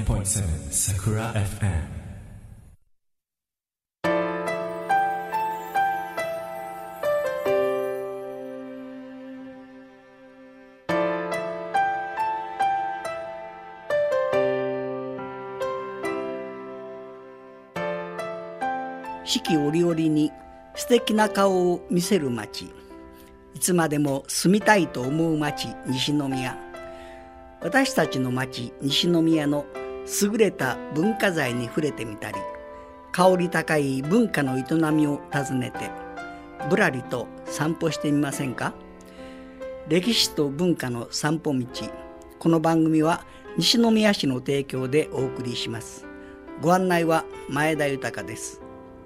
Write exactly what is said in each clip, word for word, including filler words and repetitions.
ポイントセブン Sakura エフエム。 四季折々に素敵な顔を見せる町、いつまでも住みたいと思う町、西宮。私たちの町西宮の優れた文化財に触れてみたり、香り高い文化の営みを訪ねてぶらりと散歩してみませんか。歴史と文化の散歩道。この番組は西宮市の提供でお送りします。ご案内は前田豊です。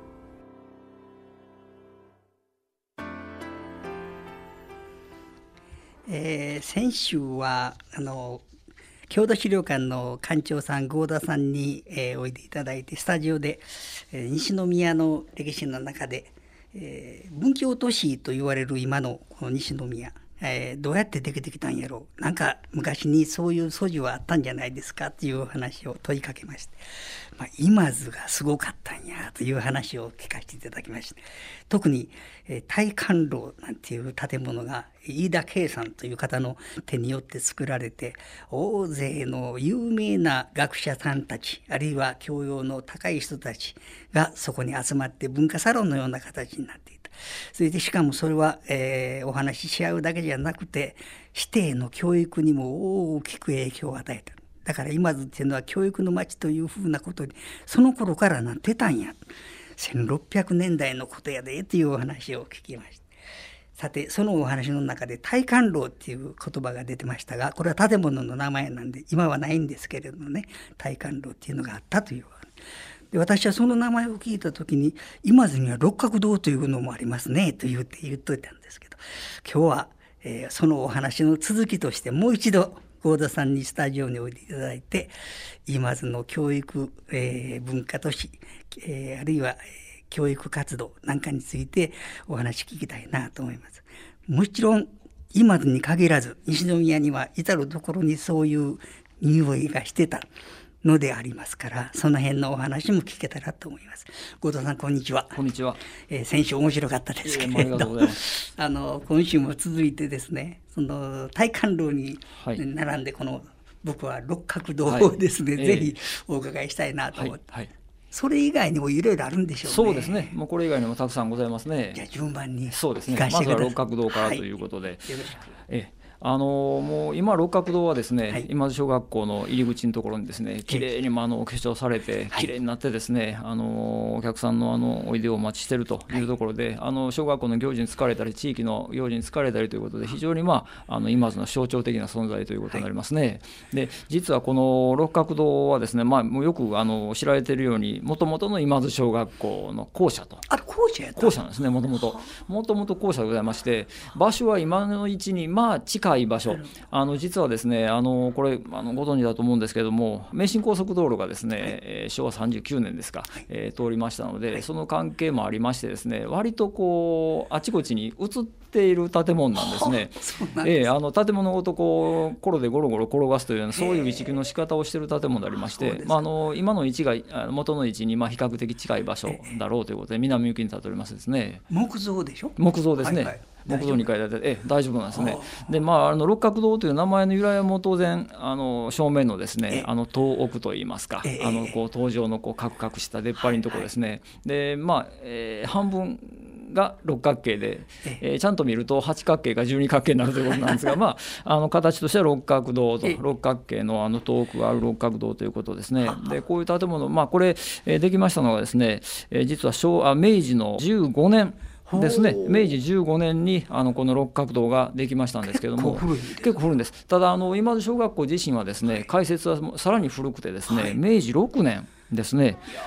えー、先週はあの郷土資料館の館長さん合田さんに、えー、おいでいただいて、スタジオで、えー、西宮の歴史の中で、えー、文教都市と言われる今のこの西宮、えー、どうやってできてきたんやろう、なんか昔にそういう素地はあったんじゃないですかっていう話を問いかけまして、まあ、今津がすごかったんやという話を聞かせていただきまして、特に、えー、大観楼なんていう建物が飯田圭さんという方の手によって作られて、大勢の有名な学者さんたち、あるいは教養の高い人たちがそこに集まって文化サロンのような形になっていた。それでしかもそれは、えー、お話しし合うだけじゃなくて、指定の教育にも大きく影響を与えた。だから今津っていうのは教育の街というふうなことにその頃からなってたんや。せんろっぴゃくねんだいのことやでというお話を聞きました。さて、そのお話の中で大観楼っていう言葉が出てましたが、これは建物の名前なんで今はないんですけれどもね、大観楼っていうのがあったという。で、私はその名前を聞いた時に、今津には六角堂というのもありますねと言って言っといたんですけど、今日は、えー、そのお話の続きとしてもう一度合田さんにスタジオにおいでいただいて、今津の教育、えー、文化都市、えー、あるいは、えー、教育活動なんかについてお話聞きたいなと思います。もちろん今津に限らず西宮には至るところにそういう匂いがしてたのでありますから、その辺のお話も聞けたらと思います。合田さん、こんにちは。 こんにちは。 えー、先週面白かったですけれど、えー、ありがとうございます。あの今週も続いてですね、その大観楼に並んでこの、はい、僕は六角堂をですね、はい、ぜひお伺いしたいなと思って、はいはい、それ以外にもいろいろあるんでしょうね。 そうですね、もうこれ以外にもたくさんございますね。 じゃあ順番にそうですね、まずは六角堂からということで、はい、よろしく。えあのもう今六角堂はですね、はい、今津小学校の入り口のところにですね、きれいにあの化粧されてきれいになってですね、はい、あのお客さんのあのおいでをお待ちしているというところで、はい、あの小学校の行事に疲れたり地域の行事に疲れたりということで、非常に、まあ、あの今津の象徴的な存在ということになりますね。はい、で実はこの六角堂はですね、まあ、もうよくあの知られているように、もともとの今津小学校の校舎と、 あれ校舎やった校舎なんですね。もともともともと校舎でございまして、場所は今の位置にまあ近い場所、あの実はですね、あのこれあのご存知だと思うんですけども、名神高速道路がですね、はい、えー、しょうわさんじゅうきゅうねんですか、はい、えー、通りましたので、はい、その関係もありましてですね、割とこうあちこちに移っている建物なんですね。えー、あの建物ごとこうコロでゴロゴロ転がすというような、そういう移築の仕方をしている建物でありまして、まあ、あの今の位置が元の位置にまあ比較的近い場所だろうということで、南向きに建っておりますですね。 木造でしょ。 木造ですね、はいはい、木造に階建て、え大丈夫なんですね。で、まあ、あの六角堂という名前の由来はもう当然あの正面のですね、あの塔奥といいますか、あのこう塔状のこうカクカクした出っ張りのところですね。はいはい、でまあ、えー、半分が六角形で、えー、ちゃんと見ると八角形か十二角形になるということなんですが、まあ、あの形としては六角堂と、六角形のあの塔奥がある六角堂ということですね。でこういう建物、まあ、これ、えー、できましたのがですね、えー、実は昭あ明治のじゅうごねんですね。明治じゅうごねんにあのこの六角堂ができましたんですけども、結構古いんです。ただあの今津小学校自身はですね、開設はさらに古くてですね、はい、明治ろくねんですね。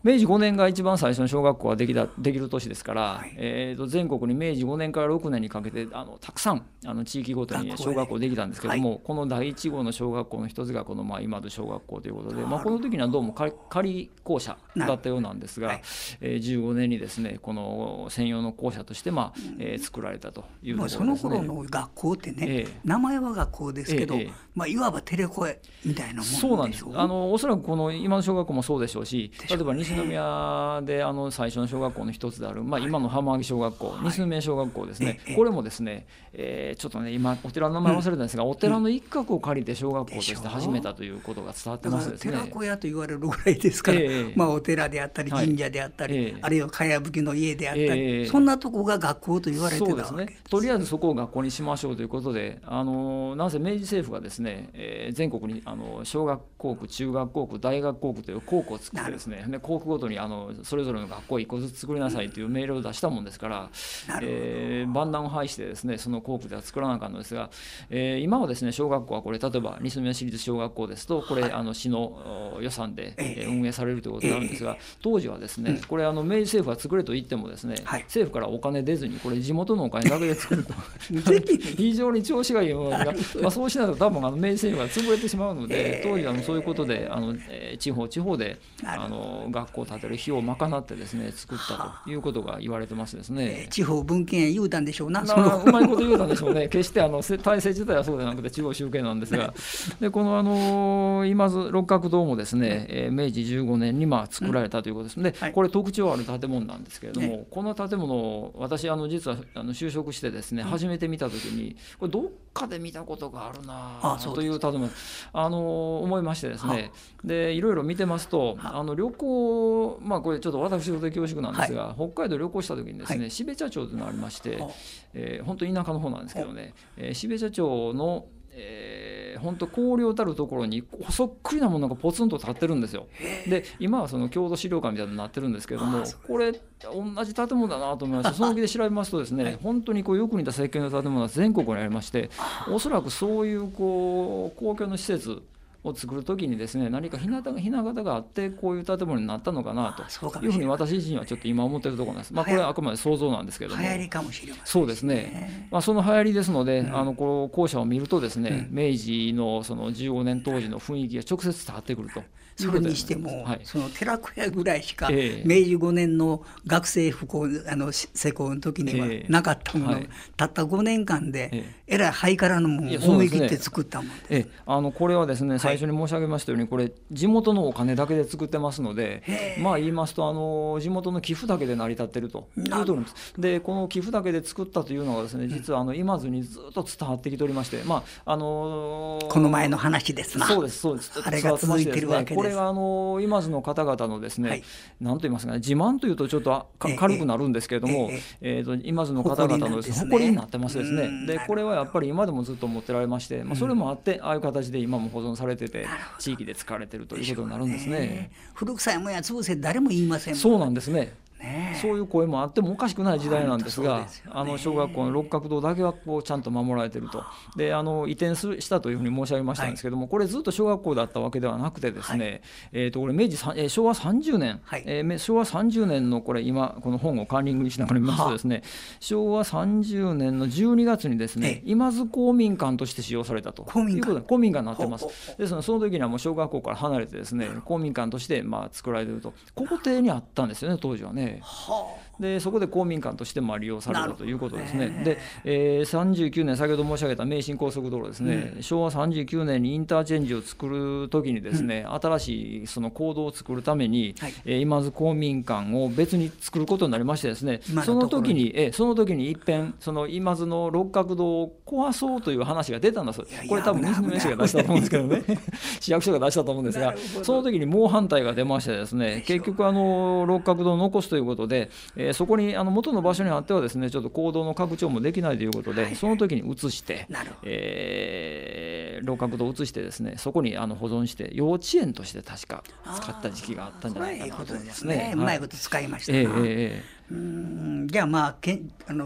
明治ごねんが一番最初の小学校ができたできる年ですから、 はい、 えー、と全国に明治ごねんからろくねんにかけてあのたくさんあの地域ごとに小学校できたんですけども、はい、この第一号の小学校の一つがこのまあ今の小学校ということで、まあ、この時にはどうも仮校舎だったようなんですが、はい、えー、じゅうごねんにですねこの専用の校舎として、まあえー、作られたというところですね。 もうその頃の学校ってね、えー、名前は学校ですけど、えーまあ、いわばテレコエみたいなもんでしょう。 そうなんです。あのおそらくこの今の小学校もそうでしょうし、例えば西宮であの最初の小学校の一つである、まあ、今の浜脇小学校、はい、西宮小学校ですね、えー、これもですね、えー、ちょっとね今お寺の名前忘れたんですが、うん、お寺の一角を借りて小学校として始めたということが伝わってますですね。 寺子屋と言われるぐらいですから、えーまあ、お寺であったり神社であったり、はい、あるいはかやぶきの家であったり、えー、そんなとこが学校と言われてたわけです。 そうですね。とりあえずそこを学校にしましょうということで、あのなぜ明治政府がですね、えー、全国にあの小学校区、中学校区、大学校区という校区を作ってですね、で校区ごとにあのそれぞれの学校いっこずつ作りなさいという命令を出したもんですから、えー、万難を排してですねその校区では作らなかったのですが、えー、今はですね小学校はこれ例えば西宮市立小学校ですとこれ、はい、あの市の予算で、えー、運営されるということになるんですが、当時はですねこれあの明治政府が作れと言ってもですね、はい、政府からお金出ずにこれ地元のお金だけで作ると非常に調子がいいものですが、まあ、そうしないと多分あの明治政府が潰れてしまうので、当時はそういうことであの、えー、地方地方であの学校を建てる費用を賄ってですね作ったということが言われてますですね。 えー、地方分権へ言うたんでしょうな。 そのうまいこと言うたんでしょうね。決してあの体制自体はそうではなくて地方集権なんですが、でこのあの今津六角堂もですね、えー、明治じゅうごねんにまあ作られたということですので、うん、これ特徴ある建物なんですけれども、ね、この建物を私あの実はあの就職してですね、うん、初めて見たときにこれどっかで見たことがあるなという建物あの思いましてですね、でいろいろ見てますとあの旅行、まあこれちょっと私事で恐縮なんですが、はい、北海道旅行した時にですね、はい、標茶町というのがありまして、えー、本当田舎の方なんですけどね、えー、標茶町のえー、本当荒涼たるところにそっくりなものがポツンと立ってるんですよ。で今はその郷土資料館みたいになってるんですけれども、これ同じ建物だなと思いまして、その気で調べますとですね、はい、本当にこうよく似た設計の建物が全国にありまして、おそらくそういうこう公共の施設を作るときにですね何かひな形があってこういう建物になったのかなというふうに私自身はちょっと今思っているところなんです。まあ、これはあくまで想像なんですけども、 流行りかもしれません、ね、 そうですね、まあ、その流行りですので、うん、あのこう校舎を見るとですね、うん、明治のそのじゅうごねん当時の雰囲気が直接伝わってくると。 それにしても、はい、その寺子屋ぐらいしか、 えー、 明治ごねんの学生不幸あの施工の時にはなかったもの、えーはい、たったごねんかんで、えー、えらいハイカラのものを思い切って作ったものです。 えー、あのこれはですね最初に申し上げましたように、はい、これ地元のお金だけで作ってますので、まあ言いますとあの地元の寄付だけで成り立っているというところです。でこの寄付だけで作ったというのがですね実はあの今津にずっと伝わってきておりまして、まああのー、 この前の話ですな。 そうですそうです。 あれが続いてるわけです。 これがあの今津の方々のですね、はい、何と言いますかね、自慢というとちょっと軽くなるんですけれども、えええー、と今津の方々のですね誇りになってますですね。でこれはやっぱり今でもずっと持ってられまして、まあ、それもあってああいう形で今も保存されてて地域で使われているということになるんですね。 古臭いもんや潰せ誰も言いませんもん。 そうなんですね。そういう声もあってもおかしくない時代なんですが、あの小学校の六角堂だけはこうちゃんと守られていると。であの移転したというふうに申し上げましたんですけども、はい、これずっと小学校だったわけではなくてですね、はい、えー、とこれ明治えー、昭和さんじゅうねん、はい、えー、昭和さんじゅうねんのこれ今この本をカンニングしながら見ますとですね、昭和さんじゅうねんのじゅうにがつにですね今津公民館として使用されたということで公民館になってます。ですのでその時にはもう小学校から離れてですね公民館としてまあ作られていると。校庭にあったんですよね当時はね。はあ、でそこで公民館としてまあ利用されたということですね。で、えー、さんじゅうきゅうねん先ほど申し上げた名神高速道路ですね、うん、昭和さんじゅうきゅうねんにインターチェンジを作る時にですね、うん、新しいその公道を作るために、はい、えー、今津公民館を別に作ることになりましてですね、その時にえその時に一遍その今津の六角堂を壊そうという話が出たんです。これ多分西宮市が出したと思うんですけどね市役所が出したと思うんですが、その時に猛反対が出ましてですね、結局あの六角堂を残すということで、えー、そこにあの元の場所にあってはですねちょっと公道の拡張もできないということで、その時に移して、えー、六角堂を移してですねそこにあの保存して幼稚園として確か使った時期があったんじゃないかなと思いますね。 うまいこと使いましたな。えーえー、うんじゃあまあけあの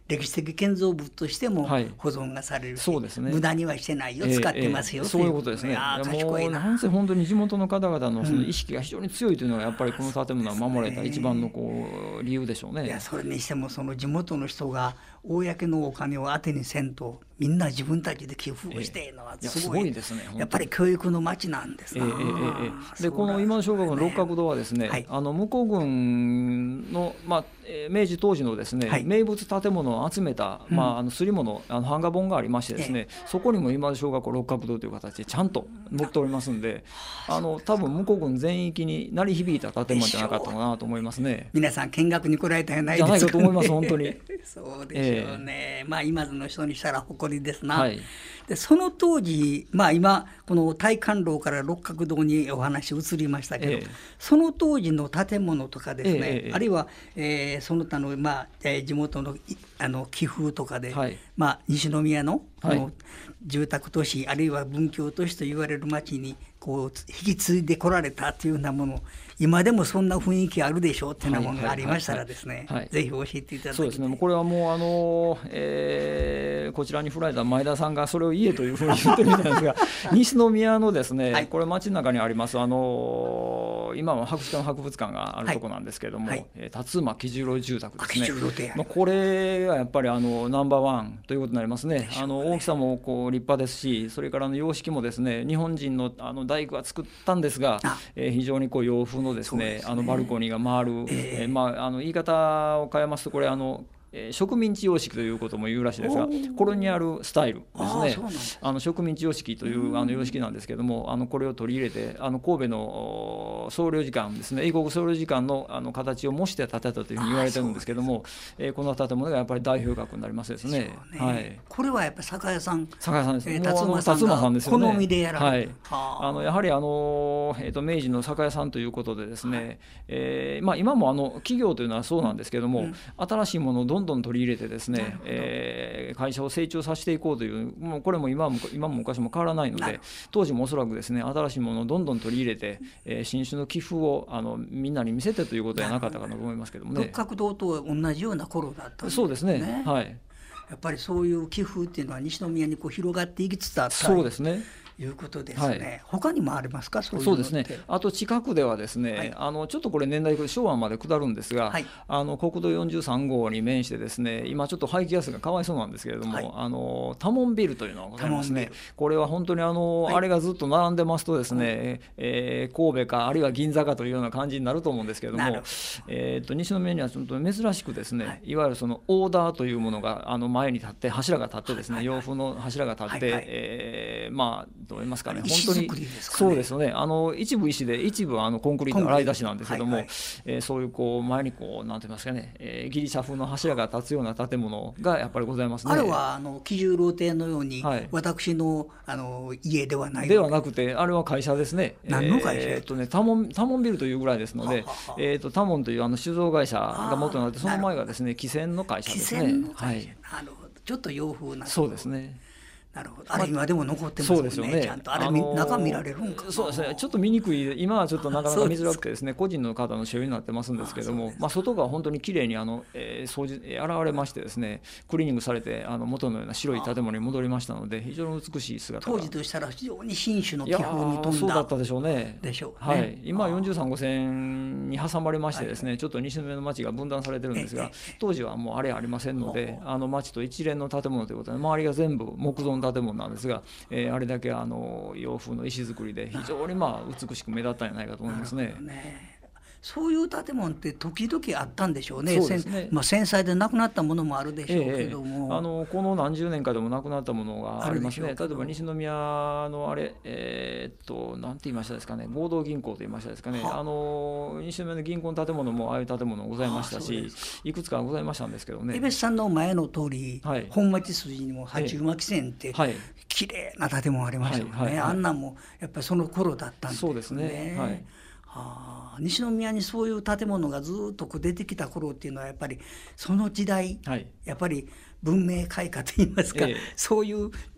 歴史的建造物としてもはい保存がされるし、 そうですね無駄にはしてないよ、 ええ使ってますよ、 ええそういうことですね。 ああいや賢いな。 もうなんせ本当に地元の方々のその意識が非常に強いというのがやっぱりこの建物は守れた一番のこう理由でしょうね。 いやそれにしてもその地元の人が公のお金を当てにせんとみんな自分たちで寄付をしているのはええいやすごい、 すごいですね本当にやっぱり教育の街なんですな、 ええええええでこの今の小学校の六角堂はですね、 はいあの向こう軍の、まあえー明治当時のですね、 はい名物建物を集めた、まあ、あの刷り物あの版画本がありましてですね、そこにも今の小学校六角堂という形でちゃんと載っておりますんで、あの多分向こう軍全域に鳴り響いた建物じゃなかったかなと思いますね。 皆さん見学に来られたんじゃないじゃないですか、ね、 かと思います本当に。 そうでしょうね、まあ今の人にしたら誇りですな、 はいでその当時、まあ、今この大観楼から六角堂にお話移りましたけど、 ええその当時の建物とかですね、 ええあるいは、えーその他の、まあえー地元のいあの気風とかで、 はいまあ、西宮のこのはい住宅都市、あるいは文教都市と言われる町にこう引き継いでこられたというようなもの、今でもそんな雰囲気あるでしょうっていうようなものがありましたらですね、 はいはいはいはいぜひ教えていただきたい。 そうですね、もうこれはもうあの、えーこちらに振られた前田さんがそれを言えというふうに言ってるみたいなんですが西宮のですね、 はいこれ街の中にありますあの今は博物館博物館があるところなんですけれども、 はいえー辰馬喜十郎住宅ですね。 喜十郎邸まあこれがやっぱりあのナンバーワンということになりますね。あの大きさもこう立派ですし、それからあの様式もですね日本人のあの大工が作ったんですが、 あえー非常にこう洋風のですね、 そうですねあのバルコニーが回る、えーまあ、あの言い方を変えますとこれあのえー植民地様式ということも言うらしいですが、コロニアルスタイルですあーね。 そうなんですあの植民地様式というあの様式なんですけども、あのこれを取り入れてあの神戸のお総領事館ですね、英国総領事館のあの形を模して建てたというふうに言われてるんですけども、えーこの建物がやっぱり代表格になりますですね。 ねはい。 これはやっぱり酒屋さん、 酒屋さんです。 えーもうあの辰馬さんがですよね。 好みでやられるはい。 はああのやはりあの、えー、と明治の酒屋さんということでですね、えーまあ、今もあの企業というのはそうなんですけども、 うん新しいものをどんどん取り入れてですね、えー会社を成長させていこうという、もうこれも今も今も昔も変わらないので、 なる当時もおそらくですね新しいものをどんどん取り入れて、えー新種の寄付をあのみんなに見せてということではなかったかなと思いますけどもね。 六角堂と同じような頃だったんですそうですね。はい。 やっぱりそういう寄付っていうのは西宮にこう広がっていきつつあったそうですね。 ということですね、 はい他にもありますか、そういうそうのって。 ですね。あと近くではですね、 はいあのちょっとこれ年代昭和まで下るんですが、 はいあの国道よんじゅうさん号に面してですね、今ちょっと排気ガスがかわいそうなんですけれども、 はいあの多聞ビルというのがございますね多聞ビル。 これは本当にあの、 はいあれがずっと並んでますとですね、えー神戸かあるいは銀座かというような感じになると思うんですけれどもなるほ、 えー、と西宮にはちょっと珍しくですね、、 はいわゆるそのオーダーというものがあの前に立って柱が立ってですね、 はいはい洋風の柱が立って、 はいはいえーまあどう言いますかね、本石当に造りですかねそうですよね。あの一部石で一部あのコンクリートの洗い出しなんですけども、 はいはいえーそういうこう前にこうなんて言いますかね、えーギリシャ風の柱が立つような建物がやっぱりございますね。 あれはあの喜十郎邸のように、 はい私のあの家ではないではなくて、あれは会社ですね。 何の会社えーっとね、多聞多聞ビルというぐらいですのでははは、 えーっと多聞というあの酒造会社が元になって、 あーその前がですね、汽船の会社汽ですね。 船の会はい。 社、なるほど、ちょっと洋風な。 そうですね。 なるほど。あれ今でも残ってますもんね。 そうですよね。 ちゃんとあれ、みのー中見られるんかな。 そうですね。ちょっと見にくい。今はちょっとなかなか見づらくてですね、 そ個人の方の所有になってますんですけども、まあ外が本当に綺麗にあの、えー掃除えー現れましてですね、クリーニングされてあの元のような白い建物に戻りましたので、非常に美しい姿が。 当時としたら非常に新種の気いやー風に富んだそうだったでしょうね。 でしょうね。 はい、今はよんじゅうさん号線に挟まれましてですね、ちょっと西宮の町が分断されてるんですが、当時はもうあれありませんので、あの町と一連の建物ということで、周りが全部木造の建物なんですが、えーあれだけあの洋風の石造りで非常にまあ美しく目立ったんじゃないかと思いますね。 ねそういう建物って時々あったんでしょうね。 そうですねせんまあ、戦災でなくなったものもあるでしょうけども、 ええあのこの何十年かでもなくなったものがありますね。 あるでしょうけど例えば西宮のあれ、えーっとなんて言いましたですかね、合同銀行と言いましたですかね、 はああの西宮の銀行の建物もああいう建物ございましたあそうでし、いくつかございましたんですけどね。 江別さんの前の通り、 はい本町筋にも八馬汽船ってはい、 綺麗な建物ありましたよね、 はいはいはいあんなんもやっぱりその頃だったんですそうですねはいはあ、西宮にそういう建物がずっとこう出てきた頃っていうのはやっぱりその時代、 はいやっぱり文明開化といいますか、 ええそういう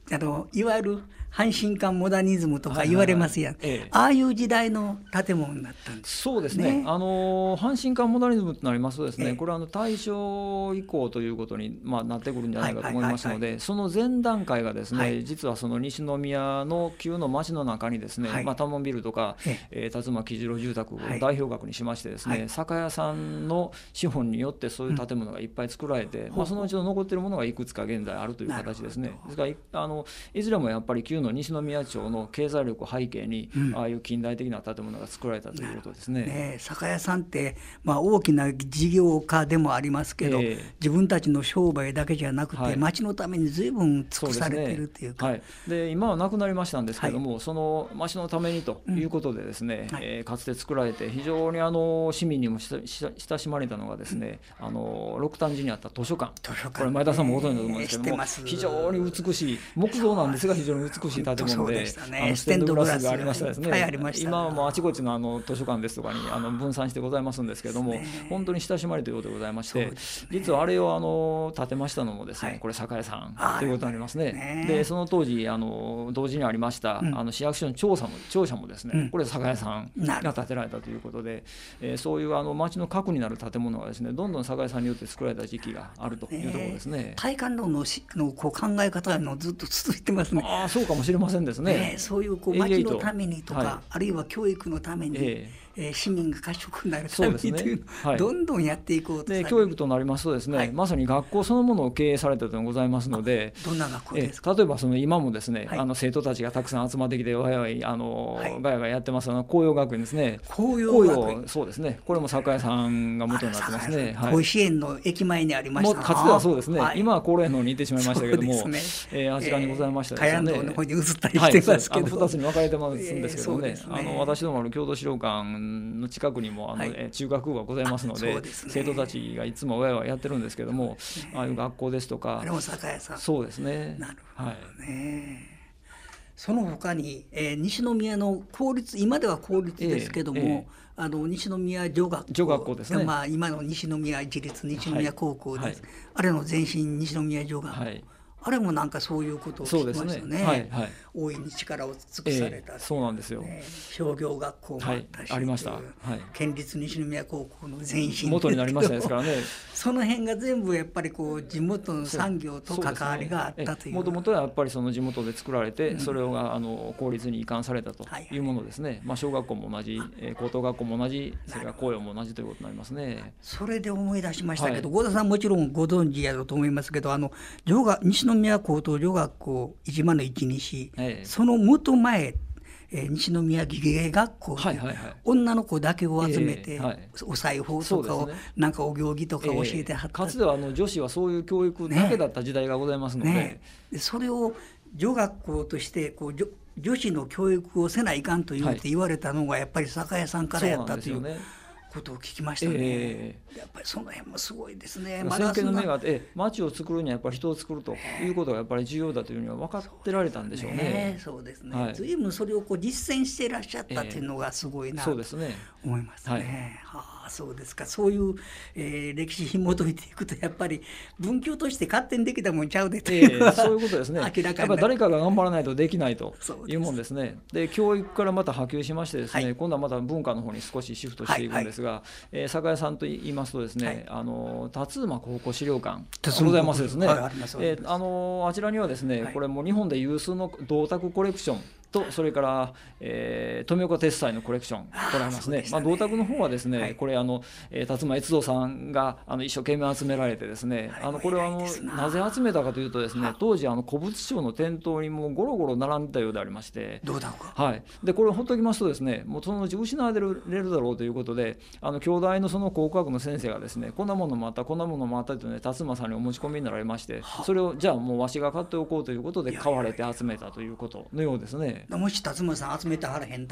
あのいわゆる阪神間モダニズムとか言われますやん、 はいはいはいええ、 ああいう時代の建物になったんです。 そうですね、 ね、 あの阪神間モダニズムとなりますとですね、 ええ、 これはあの大正以降ということに、まあ、なってくるんじゃないかと思いますので、その前段階がですね、はい、実はその西宮の旧の町の中にですね、はい、まあ、タモンビルとか、ええ、辰馬木次郎住宅を代表格にしましてですね、はい、酒屋さんの資本によってそういう建物がいっぱい作られて、うん、まあ、そのうちの残っているものがいくつか現在あるという形ですね。ですからあのいずれもやっぱり旧の西宮町の経済力を背景に、うん、ああいう近代的な建物が作られたということですね。 ね、酒屋さんって、まあ、大きな事業家でもありますけど、えー、自分たちの商売だけじゃなくて、はい、町のために随分尽くされているというか、 そうですね、はい、で今はなくなりましたんですけども、はい、その町のためにということでですね、うん、はい、えー、かつて作られて非常にあの市民にも親しまれたのがですね、うん、あの六反寺にあった図書館、図書館これ前田さんもご存知だと思うんですけども、えー、非常に美しい木造なんですが非常に美しい建物で、 ね、 あのステンドグラスがありましたですね、 はい、 今はもうあちこちのあの図書館ですとかにあの分散してございますんですけれども、本当に親しまれているようでございまして、ね、実はあれをあの建てましたのもですね、はい、これ酒屋さんということになりますね。ねでその当時あの同時にありました、うん、あの市役所の庁舎も庁舎もですね、うん、これ酒屋さんが建てられたということで、えー、そういうあの町の核になる建物がですねどんどん酒屋さんによって作られた時期があるというところですね。 体感論ののこう考え方のずっと続いてますね。 あ、そうかもしれませんですね。 ね、そういうこう町のためにとか、はい、あるいは教育のために、えーえー、市民が賢くなるためにというのを、はい、どんどんやっていこうとで教育となりますとですね、はい、まさに学校そのものを経営されたというのがございますので、 どんな学校ですか。 えー、例えばその今もですね、はい、あの生徒たちがたくさん集まってきてわやわやあの、はい、ガヤガヤやってますあの紅葉学園ですね。 紅葉学園、 そうですね、これも酒屋さんが元になってますね。 はい、甲子園の駅前にありました。 かつてはそうですね、はい、今は高齢の方に行ってしまいましたけれども、ね、えー、あちらにございましたですね、 茅野道の方に移ったりしてますけど、 はい、ふたつに分かれてますんですけどね、えー、ね、あの私どもの郷土資料館の近くにもあの、はい、中学校がございますの で, で、ね、生徒たちがいつも親はやってるんですけども、ね、ああいう学校ですとか、 あれも酒屋さん、 そうですね、 なるほどね、はい、その他に、えー、西宮の公立、今では公立ですけども、えーえー、あの西宮女学校、 女学校ですね、 まあ、今の西宮市立西宮高校です、はいはい、あれの前身西宮女学校、はい、あれもなんかそういうことを聞きましたね。はいはい、大いに力を尽くされた、 えー、そうなんですよ、 ね、商業学校もあったし、 はい、ありました、はい、 県立西宮高校の前身元になりましたですからねその辺が全部やっぱりこう地元の産業と関わりがあったという、 もともとはやっぱりその地元で作られて、うん、それがあの公立に移管されたというものですね、はいはい、まあ、小学校も同じ、えー、高等学校も同じ、それから公用も同じということになりますね。 それで思い出しましたけど、はい、合田さんもちろんご存知やろうと思いますけど、あの女学西宮高等女学校いちまるいち西、はい、その元前、えー、西宮技芸学校で、はいはいはい、女の子だけを集めて、えーはい、お裁縫とかを、ね、なんかお行儀とか教えてはった、えー、 かつてはあの女子はそういう教育だけだった時代がございますので、ねね、 でそれを女学校としてこう 女, 女子の教育をせないかんというって言われたのがやっぱり酒屋さんからやったという、ことを聞きましたね、えー、やっぱりその辺もすごいですね。 先見の目があって、町を作るにはやっぱり人を作るということがやっぱり重要だというのは分かってられたんでしょうね。 そうですね、はい、随分それをこう実践していらっしゃったっていうのがすごいなと思いますね。はあ、そうですか。そういう、えー、歴史紐解いていくとやっぱり文教として勝手にできたもんちゃうでという、 えー、そういうことですね。 明らかにやっぱり誰かが頑張らないとできないというもんですね。で教育からまた波及しましてですね、はい、今度はまた文化の方に少しシフトしていくんですが、はいはい、えー、酒屋さんと言いますとですね、はい、あの辰馬高校資料館ございますですね、はい、あります、えー、あのあちらにはですね、はい、これも日本で有数の銅鐸コレクションと、それから、えー、富岡鉄斎のコレクションこれありますね。まあ、銅鐸の方はですね、はい、これあの、えー、辰馬悦道さんがあの一生懸命集められてですね、あのこれはあのなぜ集めたかというとですね、当時あの古物商の店頭にもうゴロゴロ並んでたようでありまして、 銅鐸か、 はい、でこれをほっときますとですね、もうそのうち失われるだろうということで、あの京大のその考古学の先生がですね、こんなものもあったこんなものもあったというね、辰馬さんにお持ち込みになられまして、それをじゃあもうわしが買っておこうということで買われて集めたということのようですね。 もし辰馬さん集めてはらへんたら、はい、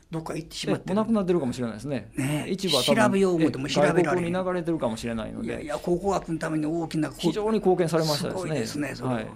どっか行ってしまってる。 もうなくなってるかもしれないですね。 ね、 一部は多分調べよう思っても調べられへん。 外国に流れてるかもしれないので、 いやいや考古学のために大きな非常に貢献されましたですね。 すごいですねそれは。 はい、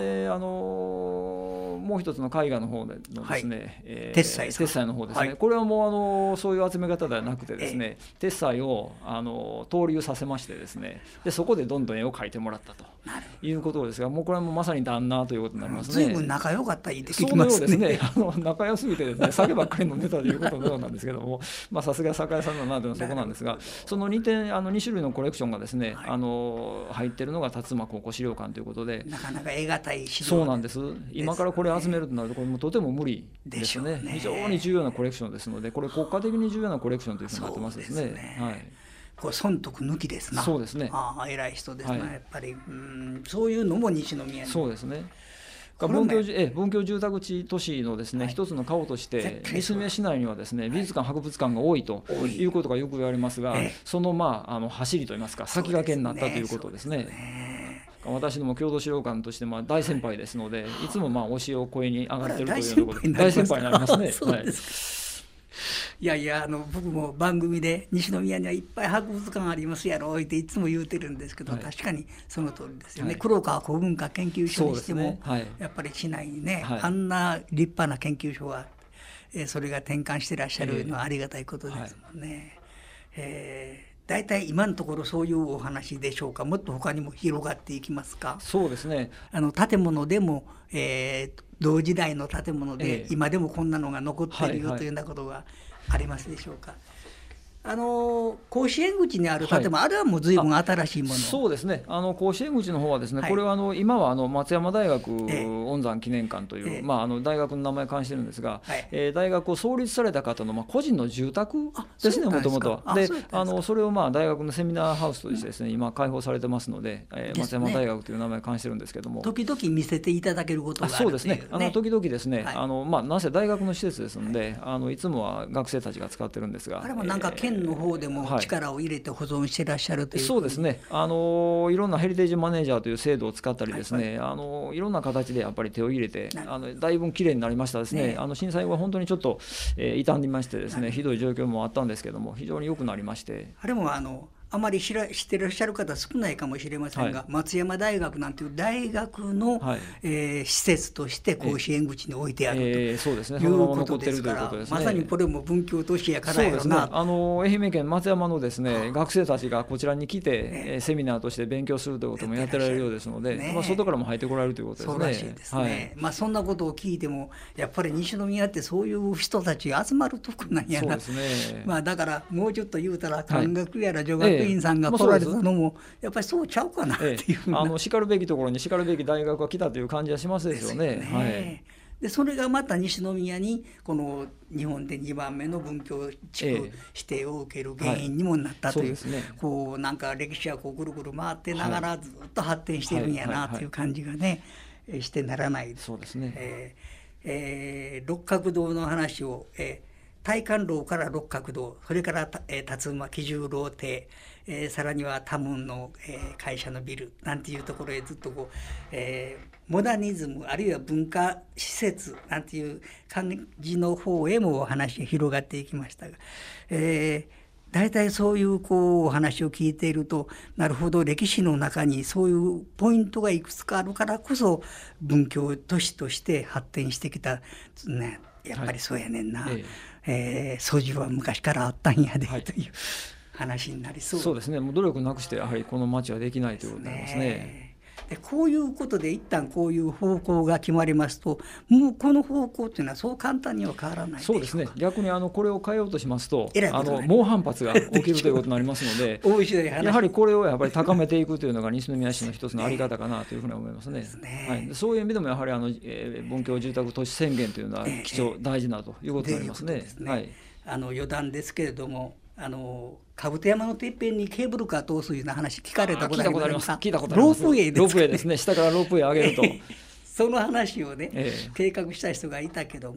であのもう一つの絵画の方でのですね、はい、えー、 鉄斎さん鉄斎の方ですね、 はい、 これはもうあのそういう集め方ではなくてですね、えー、鉄斎をあの登竜させましてですね、でそこでどんどん絵を描いてもらったということですが、もうこれはもうまさに旦那ということになりますね。 随分仲良かった言って聞きますね。 そうですね、あの仲良すぎてですね酒ばっかり飲んでたということのようなんですけども、まあさすが酒屋さんだなというのはそこなんですが、その 2, 点あのに種類のコレクションがですね、はい、あの入ってるのが辰馬考古資料館ということで、 なかなか得難い資料そうなんです。今からこれ集めるとなるとこれもとても無理ですね。非常に重要なコレクションですので、これ国家的に重要なコレクションというふうになってますですね。 そうですね、 はい、 これ損得抜きですな。 そうですね。 ああ偉い人ですね、 はい、 やっぱりうんそういうのも西宮に。 そうですね。文教え文教住宅地都市のですね、はい、一つの顔として西宮市内にはですね美術館、はい、博物館が多いということがよく言われますが、そのまああの走りといいますか先駆けになったということですね。私ども郷土資料館としてまあ大先輩ですので、はい、いつもまあ教えを声に上がっているというところで大先輩になりますね。 そうですか。いやいやあの僕も番組で西宮にはいっぱい博物館ありますやろっていつも言うてるんですけど、はい、確かにその通りですよね、はい、黒川古文化研究所にしても、ね、はい、やっぱり市内にね、はい、あんな立派な研究所が、えー、それが転換してらっしゃるのはありがたいことですもんね。えーえーだいたい今のところそういうお話でしょうか。もっと他にも広がっていきますか。 そうですね。 あの建物でも、えー、同時代の建物で、えー、今でもこんなのが残っているよというようなことがありますでしょうか。あの甲子園口にある建物、はい、あれはもう随分新しいもの。 そうですね。あの甲子園口の方はですね、はい、これはあの今はあの松山大学恩山記念館という、ええまあ、あの大学の名前を冠してるんですが、はいえー、大学を創立された方のまあ個人の住宅ですね、もともとは。で、あのそれをまあ大学のセミナーハウスとしてですね、今開放されてますので、えー、松山大学という名前を冠してるんですけども、 時々見せていただけることがあるそうですね。あの時々ですね、 はい、 あのまあなんせ大学の施設ですので、あのいつもは学生たちが使ってるんですが、 あれもなんか県の方でも力を入れて保存してらっしゃるという、はい、 そうですね。あのいろんなヘリテージマネージャーという制度を使ったりですね、はいはい、あのいろんな形でやっぱり手を入れて、あのだいぶきれいになりましたですね。ねあの震災後は本当にちょっと、えー、傷んでましてですね、ひどい状況もあったんですけども、非常に良くなりまして。 あれもあのあまり知ら知ってらっしゃる方少ないかもしれませんが、はい、松山大学なんていう大学の、はいえー、施設として甲子園口に置いてあるということですから、まさにこれも文教都市やからやろな。そうですね、 あの愛媛県松山のですね学生たちがこちらに来て、ね、セミナーとして勉強するということもやってられるようですので、ねまあ、外からも入ってこられるということですね。 そうらしいですね、はいまあ、そんなことを聞いてもやっぱり西宮ってそういう人たちが集まるとこなんやな。 そうですね、 まあ、だからもうちょっと言うたら漢学やら女学院さんが来られたのもやっぱりそうちゃうかなっていう、ええ、 あのしかるべきところにしかるべき大学が来たという感じはしますですよね。ですよね、はい、 でそれがまた西宮にこの日本でにばんめの文教地区指定を受ける原因にもなったという、ええはい、ね、こうなんか歴史はこうぐるぐる回ってながらずっと発展してるんやなという感じがね、してならない。 そうですね、 えーえー、六角堂の話を、えー大観楼から六角堂、それから、えー、辰馬喜十郎邸、えー、さらには多聞の、えー、会社のビルなんていうところへずっとこう、えー、モダニズムあるいは文化施設なんていう感じの方へもお話が広がっていきましたが、えー、大体そういうこうお話を聞いていると、なるほど歴史の中にそういうポイントがいくつかあるからこそ文教都市として発展してきた、ね、やっぱりそうやねんな、はい、えええー、素地は昔からあったんやで、はい、という話になりそう。 そうですね。もう努力なくしてやはりこの町はできないということになりますね。 でこういうことで一旦こういう方向が決まりますと、もうこの方向というのはそう簡単には変わらないでしょうか。 そうですね。逆にあのこれを変えようとしますと、あの猛反発が起きるということになりますのでやはりこれをやっぱり高めていくというのが西宮市の一つのあり方かなというふうに思いますね。はい、そういう意味でもやはりあの、えー、文教住宅都市宣言というのは貴重、えー、大事なということになりますね。 ですね、 はい、 あの余談ですけれども、あの兜山のてっぺんにケーブルカー通すような話聞かれたことありますか。 聞いたことあります。 ロープウェイですかね。 ロープウェイですね。下からロープウェイ上げるとその話をね、 ええ、 計画した人がいたけども、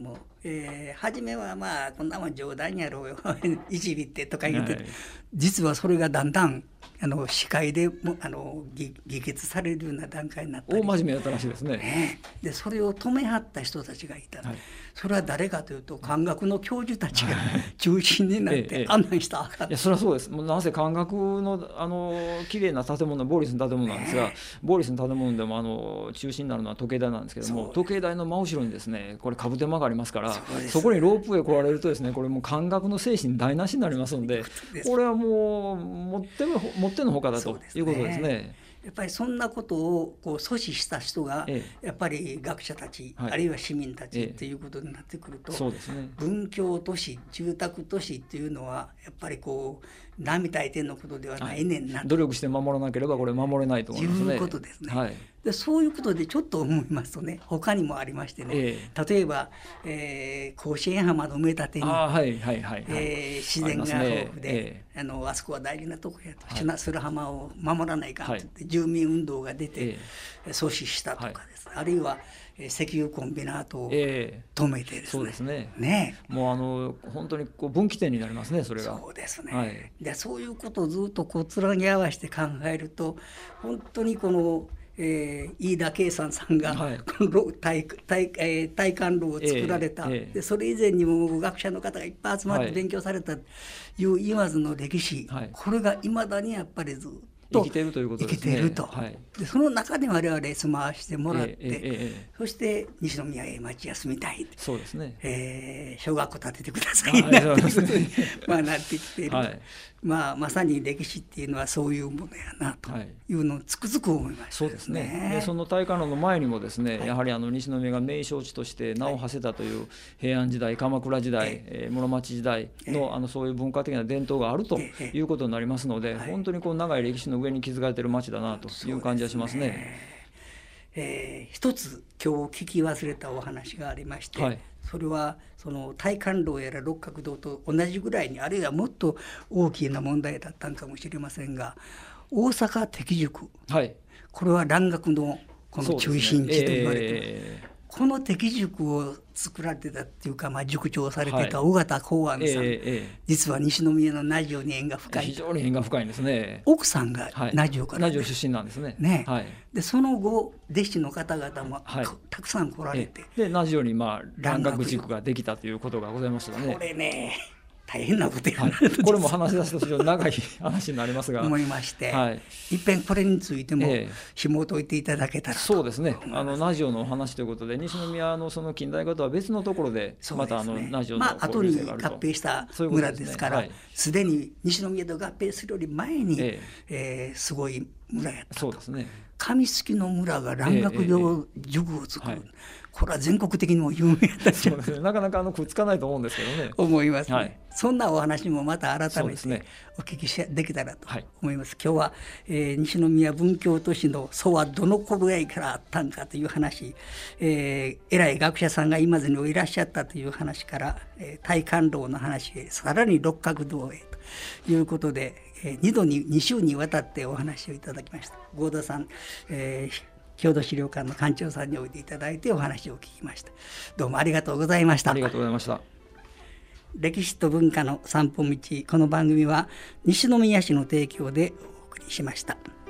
えー、初めはまあこんなもん冗談やろうよいじりってとか言って、はい、 はい、 実はそれがだんだんあの司会でもあの議決されるような段階になったり、 大真面目だったらしいですね。 ねでそれを止めはった人たちがいた、はい、それは誰かというと漢学の教授たちが中心になって案内したらあかん、 いやそれはそうです。もうなぜ漢学のあの綺麗な建物ボーリスの建物なんですが、ね、ボーリスの建物でもあの中心になるのは時計台なんですけども、時計台の真後ろにですねこれ兜手間がありますから、 そ, そこにロープウェイ来られるとですねこれもう漢学の精神台無しになりますので、これはもう持っても持ってのほかだということですね。 やっぱりそんなことをこう阻止した人がやっぱり学者たち、ええ、あるいは市民たちっていうことになってくると、 そうですね、 文教都市住宅都市っていうのはやっぱりこう並大抵のことではないねんなと、はい、 努力して守らなければこれ守れないと思いますね。 いうことですね、 はい、 でそういうことでちょっと思いますとね他にもありましてね、ええ、例えば、えー、甲子園浜の埋め立てに、 はいはいはいはい、 えー、自然が豊富で あ,、ねええ、あのあそこは大事なとこやと、はい、砂浜を守らないかといって、はい、住民運動が出て、ええ、阻止したとかですね、はい、あるいは石油コンビナートを止めてですね、えー、 そうですね、 ねもうあの本当にこう分岐点になりますね、それが。 そうですね、 はい、 でそういうことをずっとこうつなぎ合わせて考えると本当にこの、えー、飯田圭さんさんが、はい、この 体, 体, えー、体感炉を作られた、えーえー、でそれ以前にも学者の方がいっぱい集まって勉強されたという言わずの歴史、はい、これがいまだにやっぱりずっと生きているということですね。 生きていると、 はい、 でその中で我々住まわしてもらって、えーえーえー、そして西宮へ町休みたい、 そうですね、 えー、小学校建ててくださいなっていうことに、まあ、なってきている、はい、まあ、まさに歴史っていうのはそういうものやなというのをつくづく思いました、ね、 そうですね。でその大観論の前にもですね、はい、やはりあの西宮が名勝地として名を馳せたという平安時代鎌倉時代、えー、室町時代 の, あのそういう文化的な伝統があるということになりますので、本当にこう長い歴史の上に築かれている町だなという感じがしますね。 すね、えー、一つ今日聞き忘れたお話がありまして、はい、それはその大観楼やら六角堂と同じぐらいにあるいはもっと大きな問題だったのかもしれませんが、大阪適塾、はい、これは蘭学のこの中心地と言われています、えーこの適塾を作られてたっていうか、まあ、塾長されてた尾形幸安さん、はいえーえー、実は西宮の名城に縁が深い、 非常に縁が深いんですね。 奥さんが名城から、 はい、名城出身なんですね。 ね、 はい、 でその後弟子の方々も、はい、たくさん来られて、 で名城にまあ蘭学塾ができたということがございましたね。 これね大変なことやな、 はい、これも話し出すと非常に長い話になりますが思いまして、はい、いっぺんこれについても紐解いていただけたらと、 えー、そうですね、あの名城のお話ということで西宮のその近代化とは別のところでまたあの名城の交流性があると、まあ、後に合併した村ですからすで、ねはい、に西宮と合併するより前に、えーえー、すごい村やったと。 そうですね、 上月の村が蘭学堂塾を作る、えーえーはい、これは全国的にも有名だったそうですね、なかなかあのくっつかないと思うんですけどね思いますね、 はい、 そんなお話もまた改めてお聞きしできたらと思います、はい、今日は、えー、西宮文教都市の祖はどの頃やいからあったんかという話、えー、偉い学者さんが今までにいらっしゃったという話から、えー、大観楼の話へさらに六角堂へということで、えー、にどにに週にわたってお話をいただきました。合田さん、えー郷土資料館の館長さんにおいていただいてお話を聞きました。どうもありがとうございました。 ありがとうございました。 歴史と文化の散歩道、この番組は西宮市の提供でお送りしました。